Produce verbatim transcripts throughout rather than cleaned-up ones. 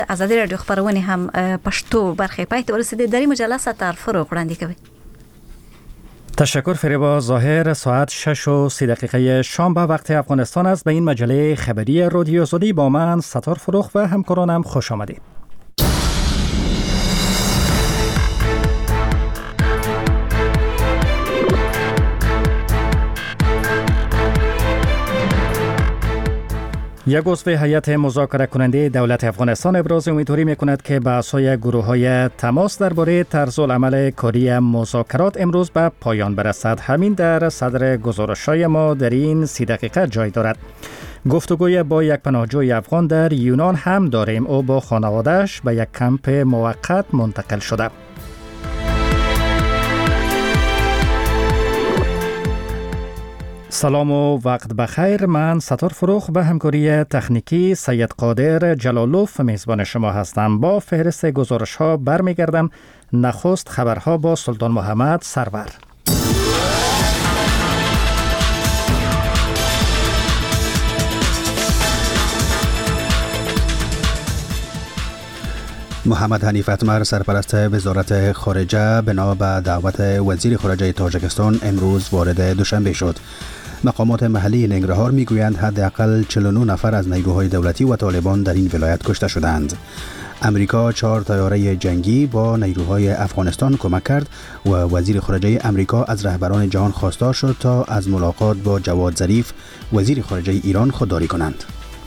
ازادي رادیو خبرونه هم پښتو برخه پای ته ورسیده. در این مجله ترفر وړاندې کوي. تشکر فریبا ظاهر. ساعت شش و سی دقیقه شام به وقت افغانستان است. به این مجله خبری رادیو آزادی با من ستار فروخ و همکارانم خوش آمدید. یک عضو هیئت مذاکره کننده دولت افغانستان ابراز امیدواری می‌کند که بحث‌های گروه‌های تماس درباره طرز العمل کاری مذاکرات امروز به پایان برسد. همین در صدر گزارش‌های ما در این سی دقیقه جای دارد. گفتگوی با یک پناهجوی افغان در یونان هم داریم. او با خانواده‌اش به یک کمپ موقت منتقل شده. سلام و وقت بخیر. من ستار فروخ به همکاری تکنیکی سید قادر جلالوف میزبان شما هستم. با فهرست گزارش ها برمیگردم. نخست خبرها با سلطان محمد سرور. محمد حنیف اتمر سرپرست وزارت خارجه بنا به دعوت وزیر خارجه تاجیکستان امروز وارد دوشنبه شد. مقامات محلی ننگرهار میگویند حداقل چهل و نه نفر از نیروهای دولتی و طالبان در این ولایت کشته شدند. امریکا چهار طیاره جنگی با نیروهای افغانستان کمک کرد و وزیر خارجه امریکا از رهبران جهان خواستار شد تا از ملاقات با جواد ظریف وزیر خارجه ایران خودداری کنند.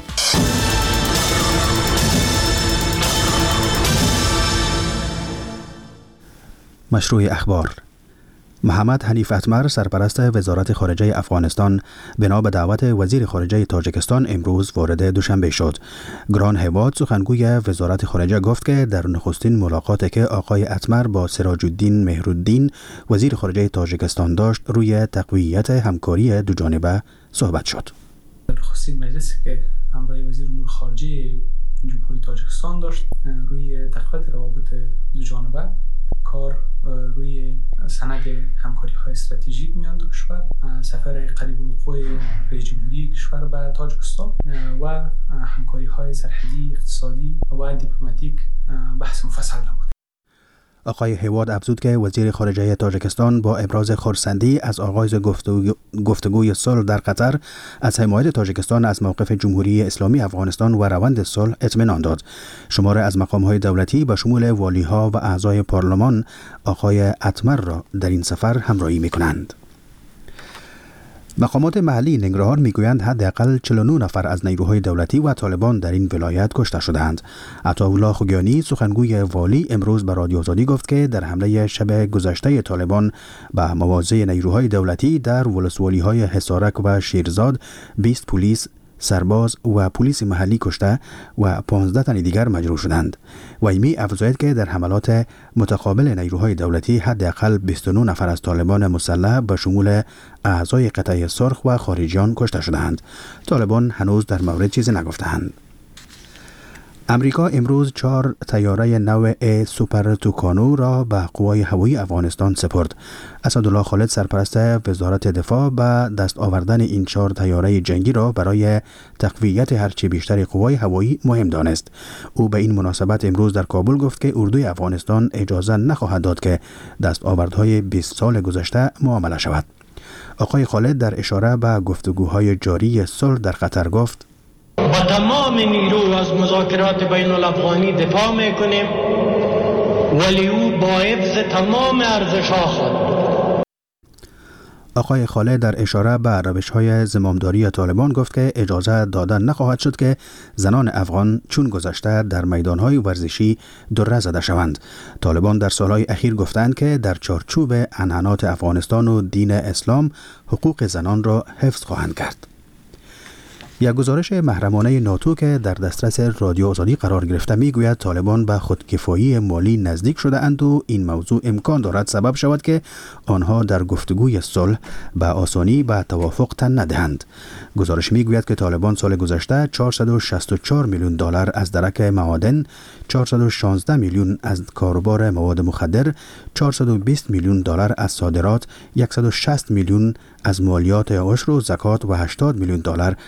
مشروع اخبار. محمد حنیف اتمر سرپرست وزارت خارجه افغانستان بنا به دعوت وزیر خارجه تاجیکستان امروز وارد دوشنبه شد. گران هواد سخنگوی وزارت خارجه گفت که در نخستین ملاقاتی که آقای اتمر با سراج الدین مهرالدین وزیر خارجه تاجیکستان داشت روی تقویت همکاری دو جانبه صحبت شد. در نخستین مجلسی که همراه وزیر امور خارجه جمهوری تاجیکستان داشت روی تقویت روابط دو جانبه کار روی سند همکاری های استراتژیک میان دو کشور، سفر قریب الوقوع رئیس جمهوری کشور به تاجیکستان و همکاری های سرحدی، اقتصادی و دیپلماتیک بحث مفصل نمود. آقای هواد افزود که وزیر خارجه تاجیکستان با ابراز خرسندی از آغاز گفتگو گفتگوی صلح در قطر از حمایت تاجیکستان از موقف جمهوری اسلامی افغانستان و روند صلح اطمینان داد. شماره از مقام‌های دولتی به شمول والی‌ها و اعضای پارلمان آقای اتمر را در این سفر همراهی می‌کنند. مقامات محلی ننگرهار میگویند حداقل چهل و نه نفر از نیروهای دولتی و طالبان در این ولایت کشته شدند. عطاالله خوگیانی سخنگوی والی امروز به رادیو آزادی گفت که در حمله شب گذشته طالبان به مواضع نیروهای دولتی در ولسوالی‌های حصارک و شیرزاد بیست پلیس، سرباز و پلیس محلی کشته و پانزده تن دیگر مجروح شدند. و ایمی افزاید که در حملات متقابل نیروهای دولتی حداقل بیست و نه نفر از طالبان مسلح به شمول اعضای قطعه سرخ و خارجیان کشته شدند. طالبان هنوز در مورد چیزی نگفتند. امریکا امروز چهار طیاره نو ای سوپر توکانو را به قوای هوایی افغانستان سپرد. اسدالله خالد سرپرست وزارت دفاع به دست آوردن این چهار طیاره جنگی را برای تقویت هرچه بیشتر قوای هوایی مهم دانست. او به این مناسبت امروز در کابل گفت که اردوی افغانستان اجازه نخواهد داد که دستاوردهای بیست سال گذشته معامله شود. آقای خالد در اشاره به گفتگوهای جاری صلح در قطر گفت: با تمام نیرو از مذاکرات بین الافغانی دفاع میکنیم، ولی او با حفظ تمام ارزش‌ها خواهد. آقای خالد در اشاره به روش‌های زمامداری طالبان گفت که اجازه دادن نخواهد شد که زنان افغان چون گذشته در میدان‌های ورزشی دره زده شوند. طالبان در سالهای اخیر گفتند که در چارچوب عنعنات افغانستان و دین اسلام حقوق زنان را حفظ خواهند کرد. یک گزارش محرمانه ناتو که در دسترس رادیو آزادی قرار گرفته میگوید طالبان به خودکفایی مالی نزدیک شده اند و این موضوع امکان دارد سبب شود که آنها در گفتگوی صلح به آسانی به توافق تن ندهند. گزارش میگوید که طالبان سال گذشته چهارصد و شصت و چهار میلیون دلار از درک معادن، چهارصد و شانزده میلیون از کاروبار مواد مخدر، چهارصد و بیست میلیون دلار از صادرات، صد و شصت میلیون از مالیات عشر و زکات و هشتاد میلیون دلار از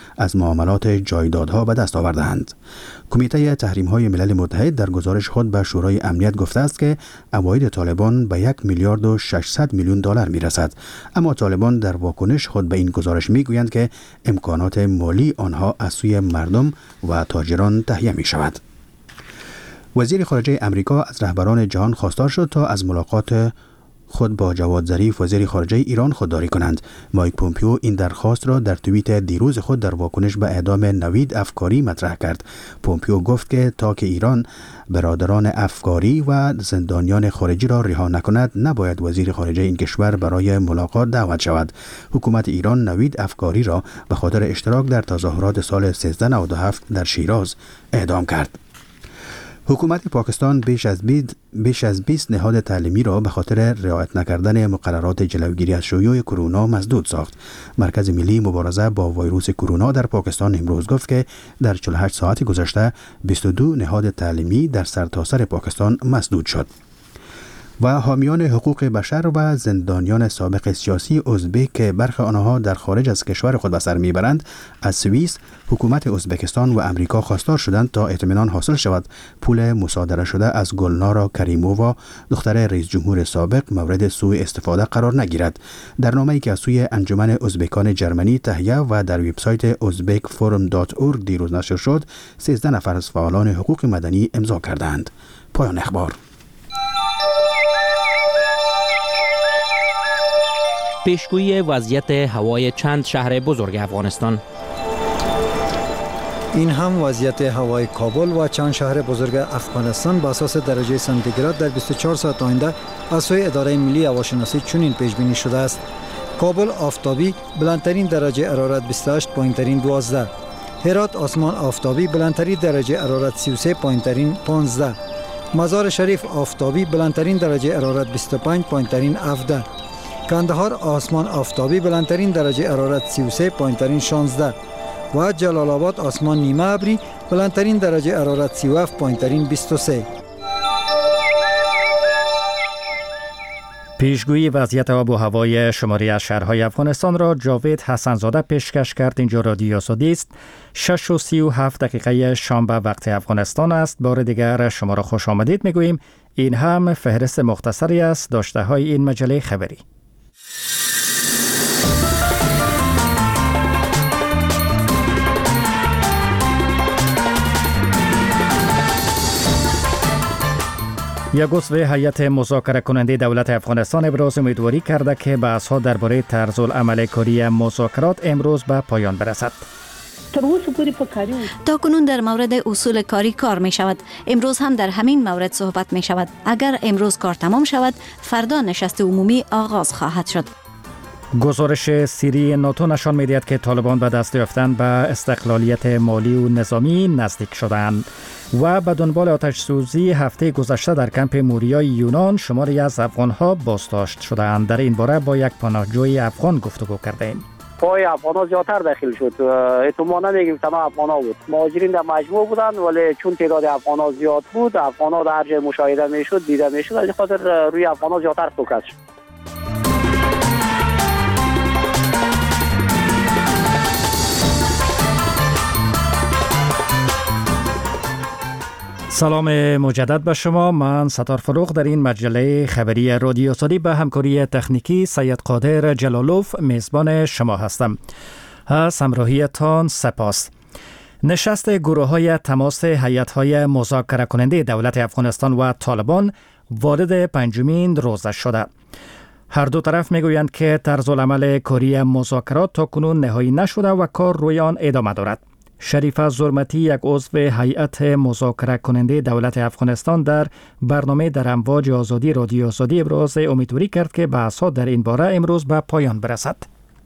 معاملات جایدادها به دست آوردند. کمیته تحریم‌های ملل متحد در گزارش خود به شورای امنیت گفته است که عواید طالبان به یک میلیارد و ششصد میلیون دلار میرسد، اما طالبان در واکنش خود به این گزارش میگویند که امکانات مالی آنها از سوی مردم و تاجران تهیه می شود. وزیر خارجه امریکا از رهبران جهان خواستار شد تا از ملاقات خود با جواد ظریف وزیر خارجه ایران خودداری کنند. مایک پومپیو این درخواست را در توییت دیروز خود در واکنش به اعدام نوید افکاری مطرح کرد. پومپیو گفت که تا که ایران برادران افکاری و زندانیان خارجی را رها نکند، نباید وزیر خارجه این کشور برای ملاقات دعوت شود. حکومت ایران نوید افکاری را به خاطر اشتراک در تظاهرات سال سیزده نود و هفت در شیراز اعدام کرد. حکومت پاکستان بیش از بیش از بیست نهاد تعلیمی را به خاطر رعایت نکردن مقررات جلوگیری از شیوع کرونا مسدود ساخت. مرکز ملی مبارزه با ویروس کرونا در پاکستان امروز گفت که در چهل و هشت ساعت گذشته بیست و دو نهاد تعلیمی در سرتاسر پاکستان مسدود شد. و حامیان حقوق بشر و زندانیان سابق سیاسی ازبک که برخی آنها در خارج از کشور خود به سر میبرند، از سوئیس، حکومت ازبکستان و امریکا خواستار شدند تا اطمینان حاصل شود پول مصادره شده از گلنارا کریمووا، دختر رئیس جمهور سابق، مورد سوء استفاده قرار نگیرد. در نامه‌ای که از سوی انجمن ازبکان جرمنی تهیه و در وبسایت ازبک فورم دات اورگ دیروز نشر شد، سیزده نفر از فعالان حقوق مدنی امضا کردند. پایان اخبار. پیشگویی وضعیت هوای چند شهر بزرگ افغانستان. این هم وضعیت هوای کابل و چند شهر بزرگ افغانستان به اساس درجه سانتیگراد در بیست و چهار ساعت آینده از سوی اداره ملی هواشناسی چنین پیش بینی شده است: کابل آفتابی، بلندترین درجه حرارت بیست و هشت، پایینترین دوازده. هرات آسمان آفتابی، بلندترین درجه حرارت سی و سه، پایینترین پانزده. مزار شریف آفتابی، بلندترین درجه حرارت بیست و پنج، پایینترین هفده. کندهار آسمان آفتابی، بلندترین درجه حرارت سی و سه، پایینترین شانزده. و جلال آباد آسمان نیمه ابری، بلندترین درجه حرارت سی و هفت، پایینترین بیست و سه. پیشگویی وضعیت آب و هوای شماری از شهرهای افغانستان را جاوید حسنزاده پیشکش کرد. اینجا رادیو آزادی است. شش و سی و هفت دقیقه شام به وقت افغانستان است. بار دیگر شما را خوش آمدید میگوییم. این هم فهرست مختصری است داشته های این مجله خبری. یک عضو هیئت مذاکره کننده دولت افغانستان ابراز امیدواری کرده که بحث‌ها درباره طرز العمل کاری مذاکرات امروز به پایان برسد. تا کنون در مورد اصول کاری کار می شود. امروز هم در همین مورد صحبت می شود. اگر امروز کار تمام شود، فردا نشست عمومی آغاز خواهد شد. گزارش سری ناتو نشان می‌دهد که طالبان به دست یافتن به استقلالیت مالی و نظامی نزدیک شدند و به دنبال آتش سوزی هفته گذشته در کمپ موریای یونان شماری از افغان‌ها بازداشت شدند. در این باره با یک پناهجوی افغان گفتگو کردیم. پای افغان‌ها زیادتر داخل شد. احتمالاً نمیگیم تمام افغان‌ها بود. مهاجرین در مجموع بودند، ولی چون تعداد افغان‌ها زیاد بود، افغان‌ها در هر جای مشاهده می‌شد، دیده می‌شد، از خاطر روی افغان‌ها زیادتر فوکس شد. سلام مجدد به شما. من ستار فروغ در این مجله خبری رادیو آزادی به همکاری تکنیکی سید قادر جلالوف میزبان شما هستم. از همراهیتان سپاس. نشست گروه های تماس هیئت های مذاکره کننده دولت افغانستان و طالبان وارد پنجمین روزه شده. هر دو طرف میگویند که طرز العمل کاری مذاکرات تا کنون نهایی نشده و کار روی آن ادامه دارد. شریفه زرمتی، یک عضو هیئت مذاکره کننده دولت افغانستان، در برنامه در امواج آزادی رادیو آزادی ابراز امیدواری کرد که بحث‌ها در این باره امروز به پایان برسد.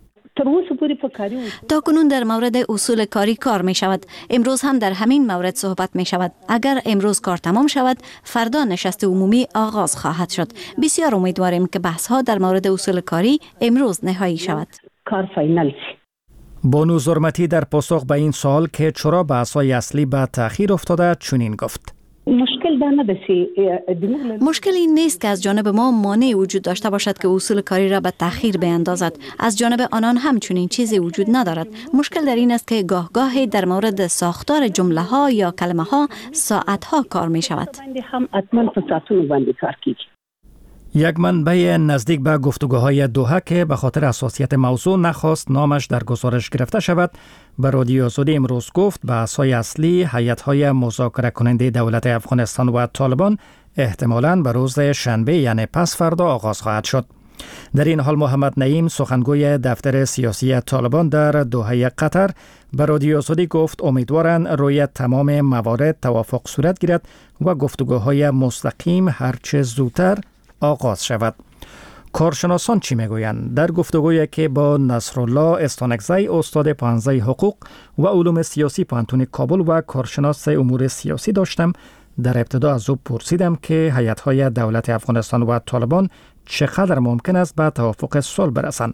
تا کنون در مورد اصول کاری کار می شود. امروز هم در همین مورد صحبت می شود. اگر امروز کار تمام شود، فردا نشست عمومی آغاز خواهد شد. بسیار امیدواریم که بحث‌ها در مورد اصول کاری امروز نهایی شود. کار فاینال شد. بانو زرمتی در پاسخ به این سوال که چرا بحث‌های اصلی به تأخیر افتاده چنین گفت: مشکل در نداشتی. مشکل این نیست که از جانب ما مانع وجود داشته باشد که اصول کاری را به تأخیر بیاندازد. از جانب آنان همچنین چیزی وجود ندارد. مشکل در این است که گاه گاهی در مورد ساختار جمله ها یا کلمه ها ساعت ها کار می شود. هم حتما ساعتونو باندې کار کیږي. یک منبع نزدیک به گفتگوهای دوحه که به خاطر حساسیت موضوع نخواست نامش در گزارش گرفته شود به رادیو آزادی امروز گفت به اساس اصلی هیئت‌های مذاکره کننده دولت افغانستان و طالبان احتمالاً به روز شنبه یعنی پس فردا آغاز خواهد شد. در این حال محمد نعیم سخنگوی دفتر سیاسی طالبان در دوحه قطر به رادیو آزادی گفت امیدوارند روی تمام موارد توافق صورت گیرد و گفتگوهای مستقیم هرچه زودتر آغاز شود. کارشناسان چی میگویند؟ در گفتگویی که با نصرالله استانکزی استاد پانزده حقوق و علوم سیاسی پانتون کابل و کارشناس امور سیاسی داشتم، در ابتدا از او پرسیدم که هیئت‌های دولت افغانستان و طالبان چقدر ممکن است به توافق صلح برسند.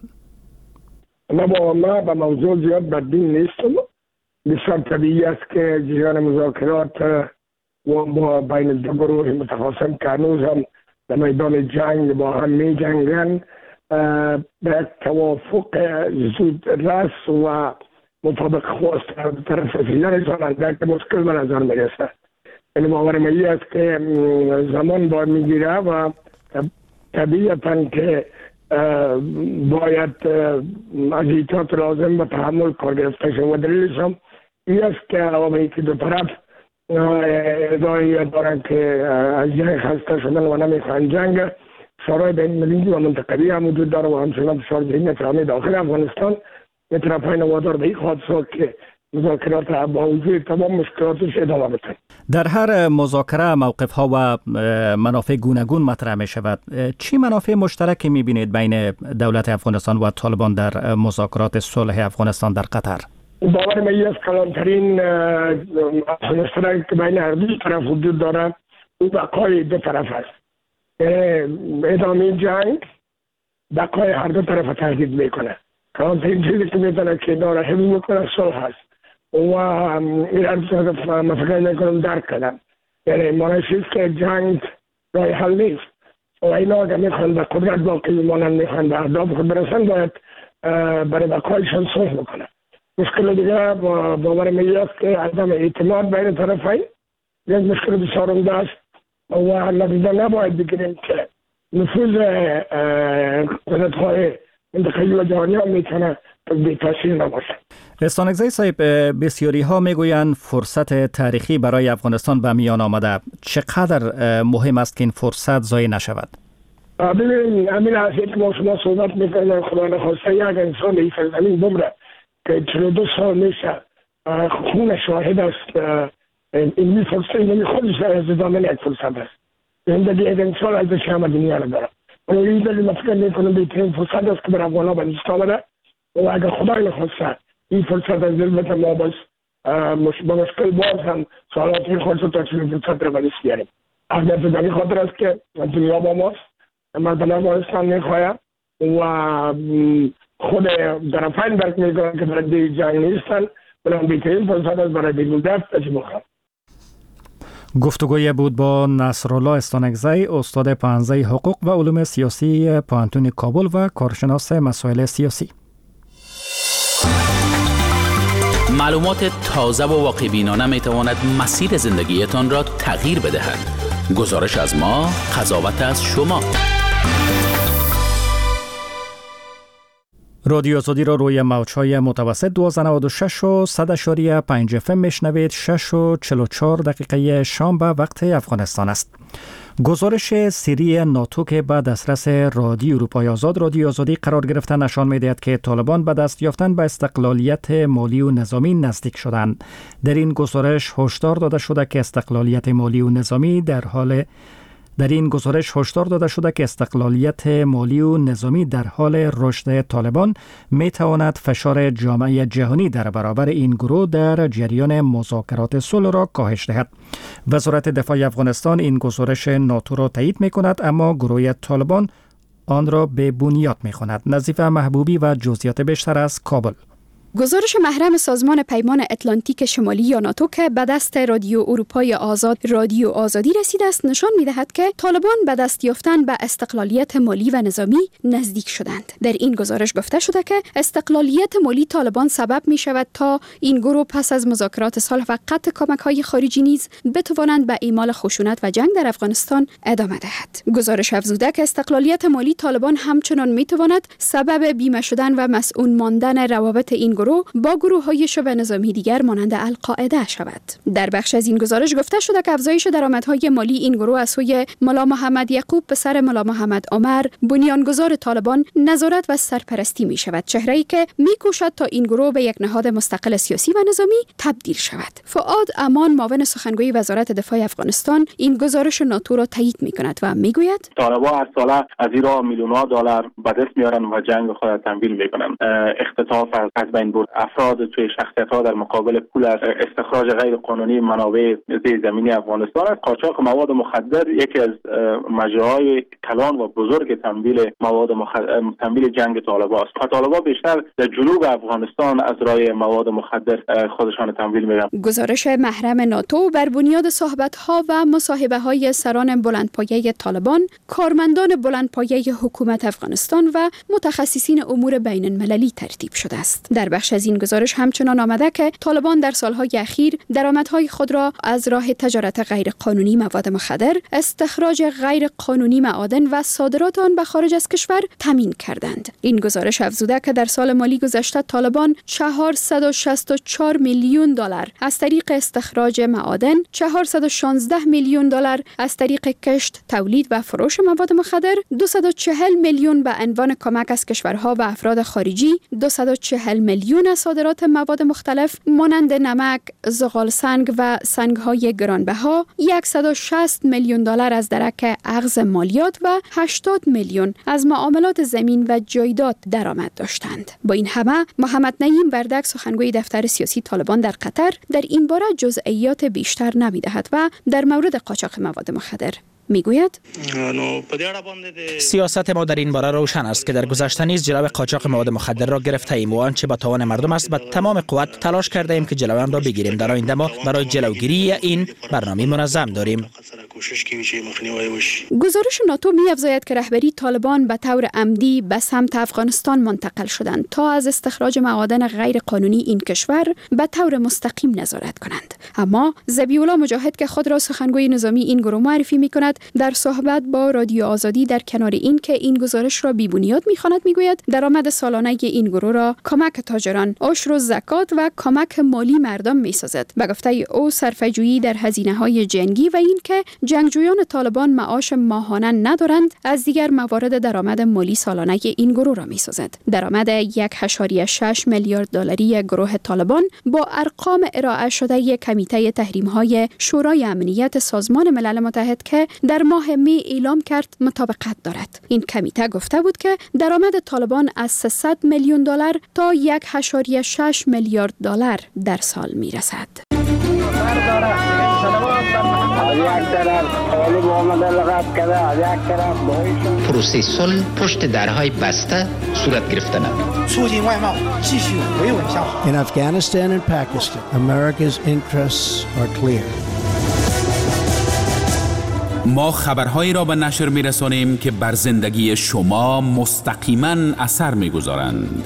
ما با ما به موضوع زیاد بدبین نیستم. بسیار طبیعی است که جریان مذاکرات و با بین دو گروه متخاصم که هنوز هم در میدان جنگ با هم می جنگن به توافق زود رس و مطابق خواست از طرف نرسانند که مشکل به نظر می رسد. این باور می است که زمان باید می گیره و طبیعتا که باید از ایتات لازم به تحمل کار گرفته شد و دلیلش هم این است که عواملی که دو طرف ادعای دارن که از جنگ خسته شدن و نمیخوان جنگ شورای بین المللی و منطقوی هم وجود داره و همچنان فشار ذهنی فرامی داخل افغانستان این طرفین وادار به این خواهد شد که مذاکرات با وجود تمام مشکلاتش ادامه بدن. در هر مذاکره موقف ها و منافع گوناگون مطرح می شود. چی منافع مشترکی می بینید بین دولت افغانستان و طالبان در مذاکرات صلح افغانستان در قطر؟ باور من از کلانترین مشترک که بین هر دو طرف وجود داره او بقای دو طرف است. ادامه جنگ بقای هر دو طرف تهدید میکنه. کلانترین چیزی که میتونه که داره حفظ میکنه صلح است و این هر دو طرف مفکر میکنم درک کردم. یعنی مانشیست که جنگ رای حل نیست و اینا که میخوان به قدرت باقی مانند میخوان به اهداف خود برسن باید برای بقایشان صلح میکنه. مشکل دیگه باور می است که عدم اعتماد بین طرفین یک مشکل بسیار عمده است و نتیجه نباید بگیریم که نفوذ قدرت‌های منطقه‌ای و جهانی هم میتونه بی تاثیر نباشه. استانکزی صاحب، بسیاری ها میگویند فرصت تاریخی برای افغانستان به میان آمده. چقدر مهم است که این فرصت ضایع نشود؟ ببین همین است که ما شما صحبت میکنیم خدا نخواسته یک انسان این سرزمین بمره که چهل و دو سال میشه خون شاهد است این فرصت این خودش از ادامه یک فرصت است. این دیگه یک انسان ارزش همه دنیا رو داره. ولی این دلیل ما فکر میکنم بهترین فرصت است که بر افغان‌ها به دست آمده و اگر خدای نخواسته این فرصت از دل ما باز با مشکل باز هم سوالاتی خودش تا چنین فرصت رو به دست بیاریم. اگر در این خاطر است که دنیا با ماست مردم افغانستان میخواهد و خود طرفین درک میکنن که برای جنگ نیستن بلان بهترین فرصت است برای دیگر تجربه کنند. گفتگوی بود با نصرالله استانکزی استاد پانزده حقوق و علوم سیاسی پانتون کابل و کارشناس مسائل سیاسی. معلومات تازه و واقع بینانه می تواند مسیر زندگیتان را تغییر بدهد. گزارش از ما، قضاوت از شما. رادیو آزادی را روی موج‌های متوسط دویست و نود و شش و صد اشاری پنج اف ام میشنوید. شش و چهل و چهار دقیقه شام به وقت افغانستان است. گزارش سری ناتو که به دسترس رادیو اروپای آزاد رادیو آزادی قرار گرفته نشان می‌دهد که طالبان به دست یافتن به استقلالیت مالی و نظامی نزدیک شدند. در این گزارش هشدار داده شده که استقلالیت مالی و نظامی در حال در این گزارش هشدار داده شده که استقلالیت مالی و نظامی در حال رشد طالبان می تواند فشار جامعه جهانی در برابر این گروه در جریان مذاکرات صلح را کاهش دهد. وزارت دفاع افغانستان این گزارش ناتو را تایید می کند، اما گروه طالبان آن را به بنیاد می خواند. نظیف محبوبی و جزئیات بیشتر از کابل. گزارش محرم سازمان پیمان اتلانتیک شمالی یا ناتو که به دست رادیو اروپای آزاد رادیو آزادی رسیده است نشان می‌دهد که طالبان به دست یافتن به استقلالیت مالی و نظامی نزدیک شدند. در این گزارش گفته شده که استقلالیت مالی طالبان سبب می‌شود تا این گروه پس از مذاکرات صلح و قطع کمک‌های خارجی نیز بتوانند به اعمال خشونت و جنگ در افغانستان ادامه دهد. گزارش افزوده که استقلالیت مالی طالبان همچنان می‌تواند سبب بیمه شدن و مسئول ماندن روابط این گروه با گروه‌های شبه نظامی دیگر مانند القاعده شود. در بخش از این گزارش گفته شده که افزایش درآمدهای مالی این گروه از سوی ملا محمد یعقوب پسر ملا محمد عمر بنیانگذار طالبان نظارت و سرپرستی می شود، چهره‌ای که می‌کوشد تا این گروه به یک نهاد مستقل سیاسی و نظامی تبدیل شود. فؤاد امان معاون سخنگوی وزارت دفاع افغانستان این گزارش ناتو را تایید می‌کند و می‌گوید طالبان هر ساله از ایران میلیون‌ها دلار به دست میارن و جنگ خود تمویل می‌کنن. اختطاف از بین برد افراد توی شخصیت‌ها در مقابل پول از استخراج غیر قانونی منابع زیرزمینی افغانستان است. قاچاق مواد مخدر یکی از مجراهای کلان و بزرگ تمویل مواد مخدر تمویل جنگ طالبان است. طالبان بیشتر در جنوب افغانستان از راه مواد مخدر خودشان تمویل می‌کنند. گزارش محرم ناتو بر بنیاد صحبت‌ها و مصاحبه‌های سران بلندپایه طالبان، کارمندان بلندپایه حکومت افغانستان و متخصصین امور بین المللی ترتیب شده است. در بخش از این گزارش همچنان آمده که طالبان در سالهای اخیر درآمدهای خود را از راه تجارت غیر قانونی مواد مخدر، استخراج غیر قانونی معادن و صادرات آن به خارج از کشور تامین کردند. این گزارش افزوده که در سال مالی گذشته طالبان چهارصد و شصت و چهار میلیون دلار از طریق استخراج معادن، چهارصد و شانزده میلیون دلار از طریق کشت، تولید و فروش مواد مخدر، دویست و چهل میلیون به عنوان کمک از کشورها و افراد خارجی، دویست و چهل میلیون از صادرات مواد مختلف مانند نمک، زغال سنگ و سنگ‌های گرانبها، صد و شصت میلیون دلار از درک اخذ مالیات و هشتاد میلیون از معاملات زمین و جایداد درآمد داشتند. با این همه محمد نعیم وردک سخنگوی دفتر سیاسی طالبان در قطر در این باره جزئیات بیشتر نمی‌دهد و در مورد قاچاق مواد مخدر میگوید سیاست ما در این باره روشن است که در گذشته نیز جلو قاچاق مواد مخدر را گرفته ایم و آنچه به توان مردم است به تمام قوت تلاش کرده ایم که جلوی آن را بگیریم. در آینده ما برای جلوگیری این برنامه منظم داریم. گزارش ناتو می افزاید که رهبری طالبان به طور عمدی به سمت افغانستان منتقل شدند تا از استخراج معادن غیر قانونی این کشور به طور مستقیم نظارت کنند. اما ذبیح الله مجاهد که خود را سخنگوی نظامی این گروه معرفی می کند، در صحبت با رادیو آزادی در کنار این که این گزارش را بی بنیاد می‌خواند میگوید درآمد سالانه این گروه را کمک تاجران، عشر و زکات و کمک مالی مردم می‌سازد. به گفته او صرفه‌جویی در هزینه‌های جنگی و این که جنگجویان طالبان معاش ماهانه ندارند از دیگر موارد درآمد مالی سالانه این گروه را می‌سازد. درآمد یک و شش میلیارد دلاری گروه طالبان با ارقام ارائه شده کمیته تحریم‌های شورای امنیت سازمان ملل متحد که در ماه می اعلام کرد مطابقت دارد. این کمیته گفته بود که درآمد طالبان از سیصد میلیون دلار تا یک و شش میلیارد دلار در سال می رسد. پروسه صلح پشت درهای بسته صورت گرفته نمید. In Afghanistan and Pakistan, America's interests are clear. ما خبرهایی را به نشر می‌رسانیم که بر زندگی شما مستقیما اثر می‌گذارند.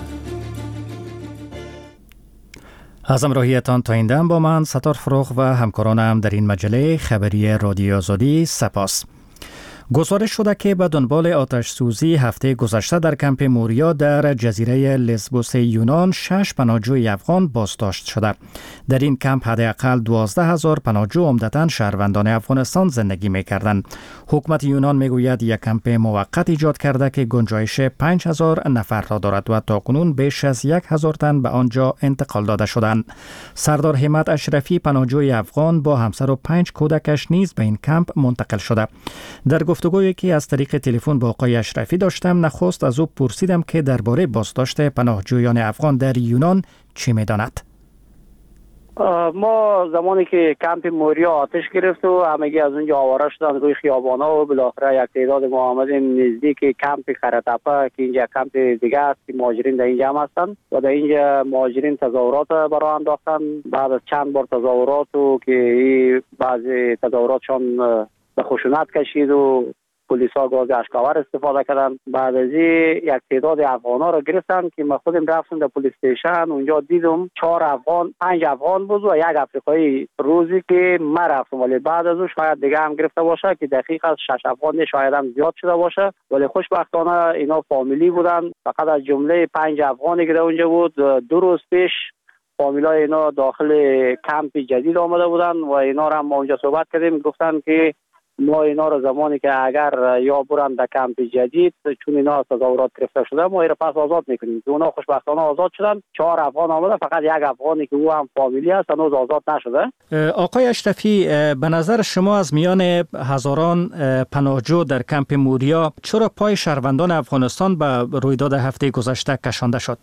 از همراهیتان تا این دم با من ستار فروغ و همکارانم در این مجله خبری رادیو آزادی سپاس. گزارش شده که به دنبال آتش سوزی هفته گذشته در کمپ موریا در جزیره لزبوس یونان شش پناهجوی افغان بازداشت شده. در این کمپ حداقل دوازده هزار پناهجو عمدتاً شهروندان افغانستان زندگی می‌کردند. حکومت یونان میگوید یک کمپ موقت ایجاد کرده که گنجایش پنج هزار نفر را دارد و تاکنون بیش از یک هزار تن به آنجا انتقال داده شدند. سردار همت اشرفی پناهجوی افغان با همسر و پنج کودکش نیز به این کمپ منتقل شده. در گفتگویی که از طریق تلفن با آقای اشرفی داشتم، نخست از او پرسیدم که درباره بازداشت پناهجویان افغان در یونان چی می‌داند. ما زمانی که کمپ موریا آتش گرفت و همگی از اونجا آواره شدن روی خیابانا و بالاخره یک تعداد ما آمدیم نزدیک کمپ خرطپه که اینجا کمپ دیگه است که مهاجرین در اینجا هم هستن و در اینجا مهاجرین تظاهرات برای انداختن. بعد از چند بار تظاهرات و که بعضی تظاهراتشان به خشونت کشید و پلیس ها گاز اشکاور استفاده کردن. بعد از یک تعداد افغان ها را گرفتن که ما خودم رفتم در پلیس استیشن، اونجا دیدم چهار افغان پنج افغان بود و یک افریقایی روزی که من رفتم، ولی بعد از اون شاید دیگه هم گرفته باشه که دقیق از شش افغان شاید هم زیاد شده باشه، ولی خوشبختانه اینا فامیلی بودن. فقط از جمله پنج افغانی که در اونجا بود دو روز پیش فامیلای اینا داخل کمپ جدید آمده بودن و اینا را ما اونجا صحبت کردیم، گفتن که ما اینا رو زمانی که اگر یا برن در کمپ جدید چون اینا تظاهرات گرفته شده ما اینا پس آزاد میکنیم. اونا خوشبختانه آزاد شدن. چهار افغان آمده، فقط یک افغانی که او هم فامیلی است هنوز آزاد نشده. آقای اشرفی، به نظر شما از میان هزاران پناهجو در کمپ موریا چرا پای شهروندان افغانستان به رویداد هفته گذشته کشانده شد؟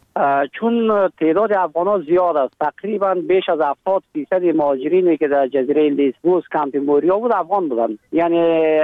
چون تعداد افغان‌ها زیاد است. تقریبا بیش از هفتاد درصد مهاجرینی که در جزیره لیسبوس کمپ موریا بود افغان بودند. یعنی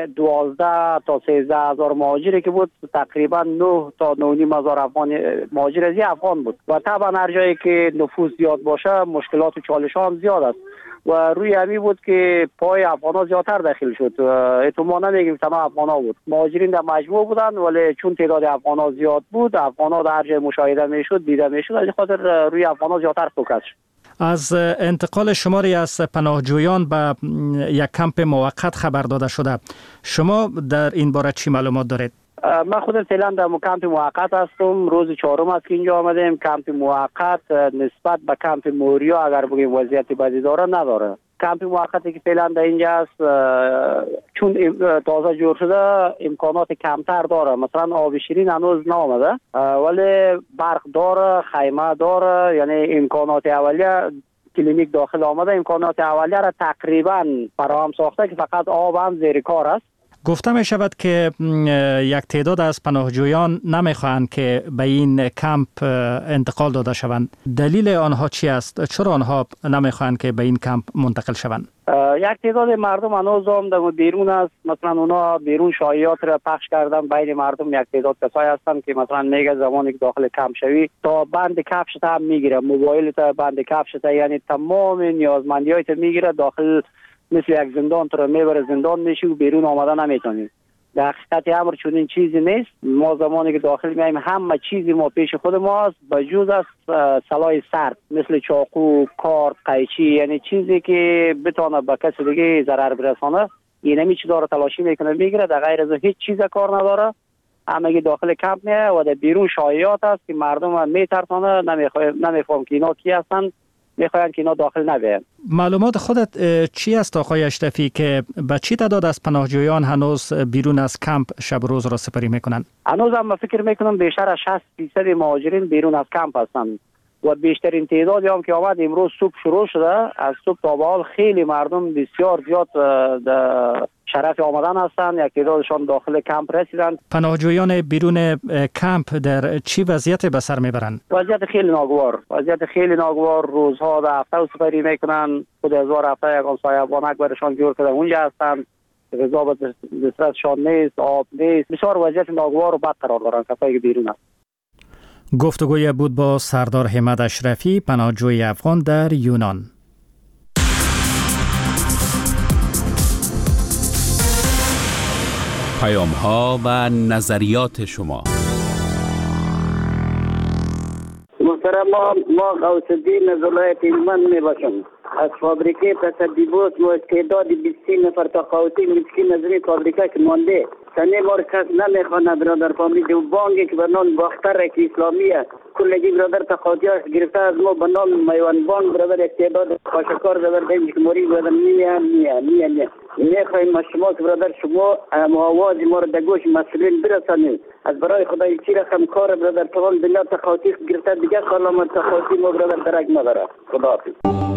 دوازده تا سیزده هزار مهاجری که بود تقریبا نه تا نه و نیم هزار افغان مهاجر از افغان بود و طبعا هر جایی که نفوذ زیاد باشه مشکلات و چالش ها هم زیاد است و روی همی بود که پای افغان ها زیادتر داخل شد. اتوما نمیگیم تمام افغان ها بود، مهاجرین در مجموع بودن، ولی چون تعداد افغان ها زیاد بود افغان ها در هر جای مشاهده میشد دیده میشد، از خاطر روی افغان ها زیادتر فوکس شد. از انتقال شماری از پناهجویان به یک کمپ موقت خبر داده شده. شما در این باره چی معلومات دارید؟ من خودم فعلا در کمپ موقت هستم. روز چهارم است که اینجا آمدیم. کمپ موقت نسبت به کمپ موریا اگر بگیم وضعیت بدی داره نداره. کمپ موقتی که فعلا در اینجا است چون تازه جور شده امکانات کمتر داره. مثلا آب شیرین هنوز نامده ولی برق داره، خیمه داره، یعنی امکانات اولیه کلینیک داخل آمده. امکانات اولیه را تقریبا فراهم ساخته که فقط آب هم زیر کار است. گفته می شود که یک تعداد از پناهجویان نمی خواهند که به این کمپ انتقال داده شوند. دلیل آنها چی است؟ چرا آنها نمی خواهند که به این کمپ منتقل شوند؟ یک تعداد مردم هنوز هم در بیرون است. مثلا اونا بیرون شایعات را پخش کردن بین مردم. یک تعداد کسایی هستند که مثلا میگه زمانی که داخل کمپ شوی تا بند کفشت هم میگیره، موبایل تا بند کفشت، یعنی تمام نیازمندیات میگیره داخل، مثل یک زندان تو رو میبره زندان میشی و بیرون آمدن نمیتونی. در حقیقت امر چون این چیزی نیست. ما زمانی که داخل میایم همه چیزی ما پیش خود ما است بجز از سلاح سرد مثل چاقو، کارت، قیچی، یعنی چیزی که بتونه به کسی دیگه ضرر برسانه این می چی داره تلاشی میکنه میگیره. در غیر از هیچ چیز کار نداره. همه داخل کمپ میه و در بیرون شایعات است که مردم میترسانه. نمیفهم که اینا کی هستن، میخواین که اینا داخل نبیان. معلومات خودت چی است آقای اشرفی که به چی تعداد از پناهجویان هنوز بیرون از کمپ شب روز را سپری میکنن؟ هنوز هم فکر میکنم بیشتر از شصت درصد مهاجرین بیرون از کمپ هستند و بیشترین تعدادی هم که آمد امروز صبح شروع شده. از صبح تا به حال خیلی مردم بسیار زیاد در شرف آمدن هستند. یک تعدادشان داخل کمپ رسیدند. پناهجویان بیرون کمپ در چی وضعیت به سر میبرند؟ وضعیت خیلی ناگوار. وضعیت خیلی ناگوار. روزها در هفته و سپری میکنن. خود هزار هفته یکان سایبانک برشان جور کرده اونجا هستند. غذا به دسترسشان نیست، آب نیست. بسیار وضعیت ناگوار و بد قرار دارند کسایی که بیرون هست. گفتگوی بود با سردار حمید اشرفی، پناهجوی افغان در یونان. پیام ها و نظریات شما. محترم ما ما غوث الدین از ولایت هلمند می باشم. از فابریکه تصدیبات و استعداد بیست نفر تقاعدی مسکین از این فابریکه که مانده سنه بار کس نمیخوانه برادر فابریکه و بانگی که به نام باختر که اسلامیه کلگی برادر تقاعدی هست گرفته از ما به نام میوان بانک برادر استعداد خاشکار برادر دنجی که موری برادر میه میه میه میه میخوایم از شما که برادر شما آواز ما رو در گوش مسئولین برسانید. از برای خدای چی رقم کار برادر تمام دنیا تقاعدی گرفته دیگه خالام تقاعدی ما برادر درک نداره. خداحافظ.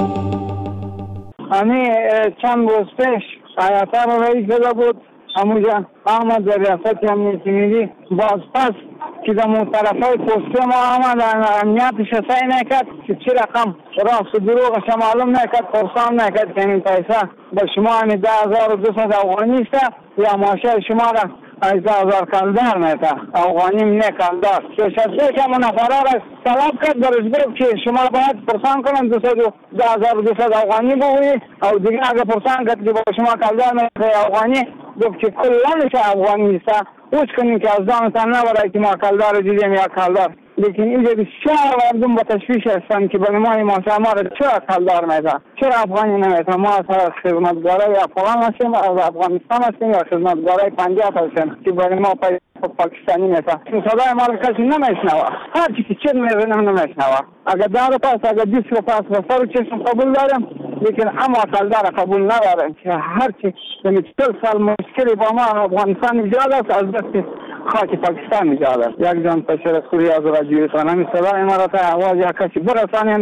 همین چند روز پیش سیاطه رو رئیس شده بود همونجا احمد در ریاست امنیتی ملی باز پس که در اون طرفای پسته ما آمد امنیتش سعی نکرد که چی رقم راست و دروغش معلوم نکرد، پرسان نکرد که این پیسه با شما همین ده هزار و دویست افغانی است یا ماشه شما را از ده هزار کلدر میده افغانی نه کلدر که شده که من نفره را طلب کرد برش گفت که شما باید پرسان کنن دویست و ده هزار و دویست افغانی بگویی او دیگه اگه پرسان کرد که با شما کلدر میده افغانی گفت که کلانش افغانی است اوچ کنین که از دانتان نبرای که ما کلدر دیدیم یا کلدر، لیکن اینجا بسیار مردم با تشویش هستند که برای ما ماشه ما را چرا کلدر میده، چرا افغانی نمیده. ما از خدمتگارای افغان هستیم، از افغانستان هستیم یا خدمتگارای پنجاب هستیم که برای ما پاکستانی میده. این صدای ما را کسی نمیشنوه، هر چی که چید میزنم نمیشنوه. اگر دار پاس اگر بیست رو پاس و سر چشم قبول داریم، لیکن اما کلدر قبول نداریم که هر چی یعنی چل سال مشکلی با ما افغانستان ایجاد است از دست خاک پاکستان ایجاد است. یک جان پشر سوری از راجیوستان همی صدای ما را تا آواز یا کسی برسانیم.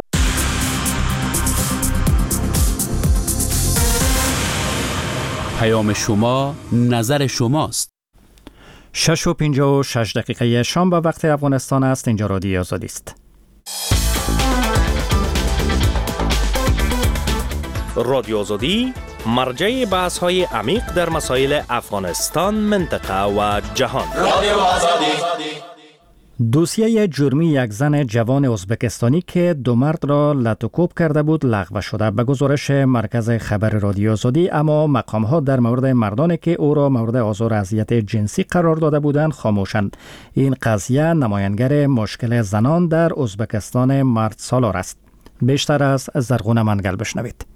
پیام شما نظر شماست. شش و پنجاه و شش دقیقه شام به وقت افغانستان است. اینجا رادیو آزادی است. رادیو آزادی مرجع بحث های عمیق در مسائل افغانستان، منطقه و جهان. رادیو آزادی. دوسیه جرمی یک زن جوان ازبکستانی که دو مرد را لطوکوب کرده بود لغو شده. به گزارش مرکز خبر رادیو آزادی، اما مقام‌ها در مورد مردانی که او را مورد آزار و اذیت جنسی قرار داده بودند خاموشند. این قضیه نمایانگر مشکل زنان در ازبکستان مرد سالار است. بیشتر از زرغون منگل بشنوید.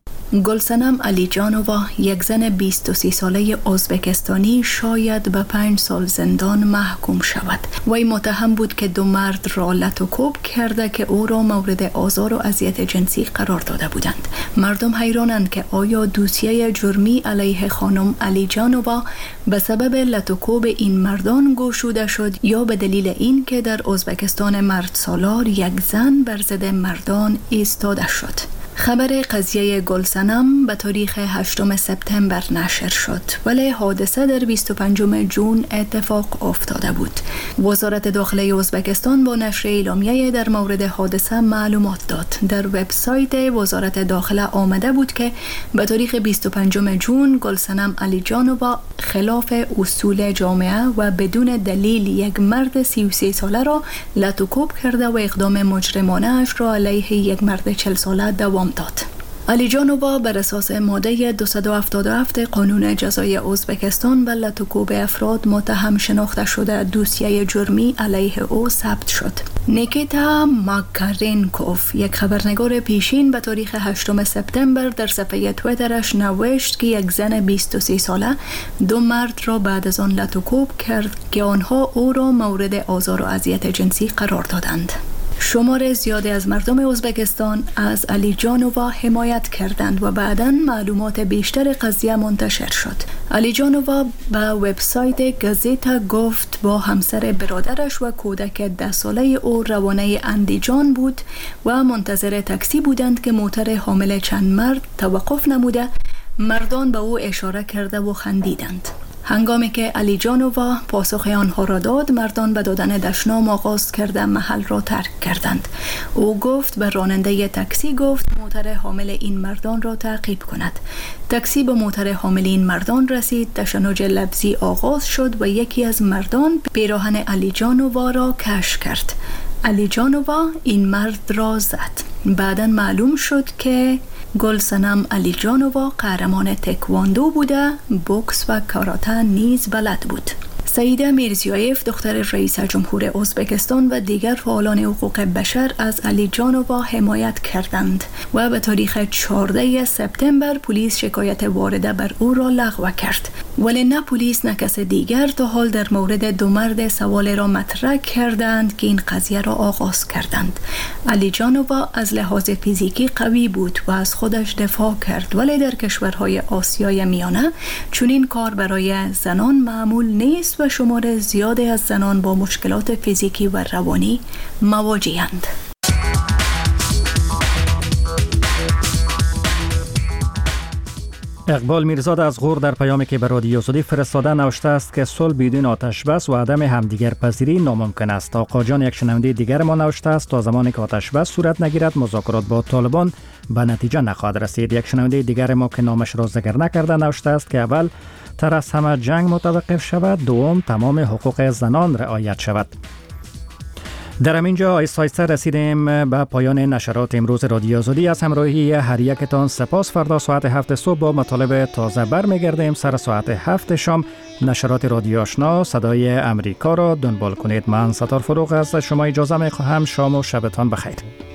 گلسنم علیجانووا، یک زن بیست و سه ساله ازبکستانی، شاید به پنج سال زندان محکوم شود. وی متهم بود که دو مرد را لطوکوب کرده که او را مورد آزار و اذیت جنسی قرار داده بودند. مردم حیرانند که آیا دوسیه جرمی علیه خانم علیجانووا به سبب لطوکوب این مردان گشوده شد یا به دلیل این که در ازبکستان مرد سالار یک زن بر ضد مردان ایستاده شد. خبر قضیه گلسنم به تاریخ هشتم سپتامبر نشر شد، ولی حادثه در بیست و پنجم ژوئن اتفاق افتاده بود. وزارت داخله ازبکستان با نشر اعلامیه در مورد حادثه معلومات داد. در وبسایت وزارت داخله آمده بود که به تاریخ بیست و پنجم ژوئن گلسنم علیجانووا خلاف اصول جامعه و بدون دلیل یک مرد سی و سه ساله را لطوکوب کرده و اقدام مجرمانه اش را علیه یک مرد چهل ساله دوام داد. علیجانووا بر اساس ماده دویست و هفتاد و هفت قانون جزای ازبکستان و لطوکوب افراد متهم شناخته شده دوسیه جرمی علیه او ثبت شد. نیکیتا ماکارینکوف، یک خبرنگار پیشین، به تاریخ هشتم سپتامبر در صفحه تویترش نوشت که یک زن بیست و سه ساله دو مرد را بعد از آن لطوکوب کرد که آنها او را مورد آزار و اذیت جنسی قرار دادند. شمار زیادی از مردم ازبکستان از علیجانووا حمایت کردند و بعداً معلومات بیشتر قضیه منتشر شد. علیجانووا به وبسایت گازیتا گفت با همسر برادرش و کودک ده ساله او روانه اندیجان بود و منتظر تاکسی بودند که موتر حامل چند مرد توقف نموده. مردان به او اشاره کرده و خندیدند. هنگامی که علیجانووا پاسخ آنها را داد، مردان به دادن دشنام آغاز کرده محل را ترک کردند. او گفت به راننده تاکسی گفت موتر حامل این مردان را تعقیب کند. تاکسی به موتر حامل این مردان رسید. تشنج لفظی آغاز شد و یکی از مردان پیراهن علیجانووا را کش کرد. علیجانووا این مرد را زد. بعداً معلوم شد که گلسنم علیجانووا قهرمان تکواندو بوده، بوکس و کاراته نیز بلد بود. سعیده میرزیایف، دختر رئیس جمهور ازبکستان و دیگر فعالان حقوق بشر از علیجانووا حمایت کردند و به تاریخ چهاردهم سپتامبر پلیس شکایت وارده بر او را لغو کرد. ولی نه پلیس نه کس دیگر تا حال در مورد دو مرد سوال را مطرح کردند که این قضیه را آغاز کردند. علیجانووا از لحاظ فیزیکی قوی بود و از خودش دفاع کرد، ولی در کشورهای آسیای میانه چون این کار برای زنان معمول نیست و شمار زیادی از زنان با مشکلات فیزیکی و روانی مواجه‌اند. اقبال میرزاد از غور در پیامی که به رادیو آزادی فرستاده نوشته است که صلح بدون آتش بس و عدم همدیگر پذیری ناممکن است. آقا جان یک شنونده دیگر ما نوشته است تا زمانی که آتش بس صورت نگیرد مذاکرات با طالبان به نتیجه نخواهد رسید. یک شنونده دیگر ما که نامش را ذکر نکرده نوشته است که اول تر از همه جنگ متوقف شود، دوم تمام حقوق زنان رعایت شود. در همینجا آیسته آیسته رسیدیم به پایان نشرات امروز رادیو آزادی. از همراهی هر یکتان سپاس. فردا ساعت هفت صبح با مطالب تازه برمیگردیم. سر ساعت هفت شام نشرات رادیو آشنا صدای امریکا را دنبال کنید. من ستار فروغ از شما اجازه می خواهم. شام و شبتان بخیر.